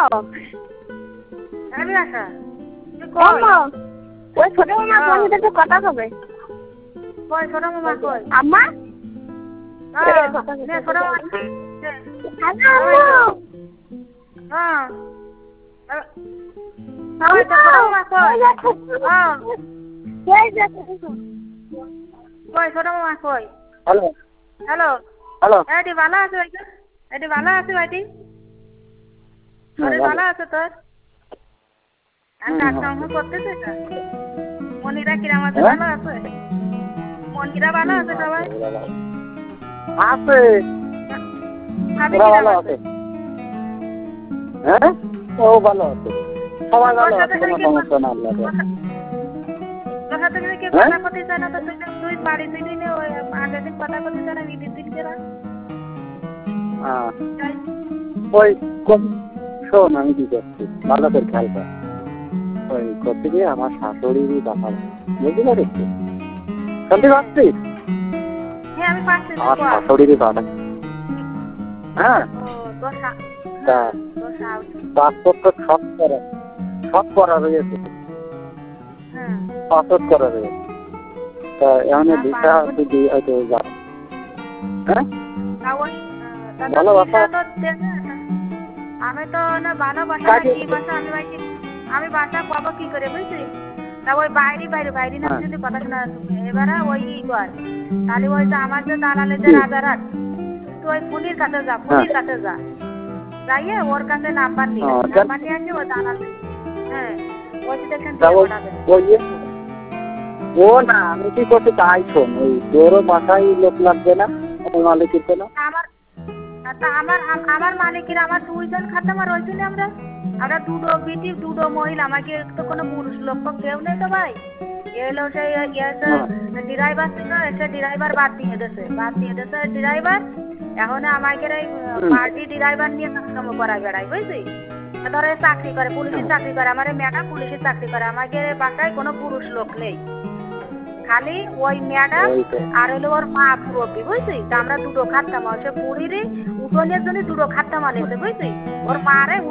আমি আসা ওই ছোট মামা ফোন দিতে কথা হবে কই ছোট মামা কই আম্মা নে ছোট মামা হ্যালো হ্যাঁ কই তো ছোট মামা কই হ্যাঁ কই ছোট মামা কই হ্যালো হ্যালো হ্যালো এটি ভালো আছে ভাই এটি ভালো আছে ভাইটি আরে ভালো আছে তোর আমি ডাক্তার করতেছি না মনিরা কিরাম আছে ভালো আছে মনিরা ভালো আছে সবাই আছে আমি ওরা কিরাম ভালো আছে আছে হ্যাঁ ও ভালো আছে সবাই ভালো আছে কোনো সমস্যা না আল্লাহ তোর সাথে যদি কেউ কথা করতে চায় না তো তুই বাড়ি দিবি না ওই আগের দিন কথা করতে চায় না ঈদের দিন কেরা ওই শোন আমি কি করছি ভালো করে খেয়াল কর ওই করতে গিয়ে আমার শাশুড়িরই বাবা বুঝতে পারিস শুনতে পাচ্ছিস হ্যাঁ আমি পাচ্ছি আমার শাশুড়িরই বাবা হ্যাঁ তা পাসপোর্ট তো সব করা রয়েছে পাসপোর্ট করা রয়েছে তা এমন ভিসা যদি হয়তো যাবে হ্যাঁ ভালো বাসা আমি তো না ভালো বাসা কি বাসা আমি বাসা পাবো কি করে বুঝলি তা ওই বাইরে না যদি কথা শোনা এবারে ওই কর তাহলে ওই যে আমার যে দালালে যে রাজারহাট তুই ওই ফুলির কাছে যা যাইয়ে ওর কাছে নাম্বার নিয়ে আসি ও দালাল হ্যাঁ ওই দেখেন ও না আমি কি করতে তাই শোন ওই তোরও বাসায় লোক লাগবে না ওই মালিকের জন্য আমার মালিকের আমার দুইজন খাতামা রয়েছি আমরা দুটো মহিলা আমাকে তো কোনো পুরুষ লোক কেউ নেই তো ভাই এলো সেই ড্রাইভার ছিল এসে ড্রাইভার বাদ দিয়ে দিয়েছে ড্রাইভার এখন আমাকে পার্টি ড্রাইভার নিয়ে কাজ করা বেড়াই বুঝলি ধরে চাকরি করে পুলিশের চাকরি করে আমার ম্যাডাম পুলিশের চাকরি করে আমাকে বাসায় কোনো পুরুষ লোক নেই খালি ওই ম্যাডাম আর হলো ওর মা পুরোপি বুঝলি তা আমরা দুটো খাতাম সে বুড়িরই উঠোনের জন্য দুটো খাতাম আনেছে বুঝলি ওর মারে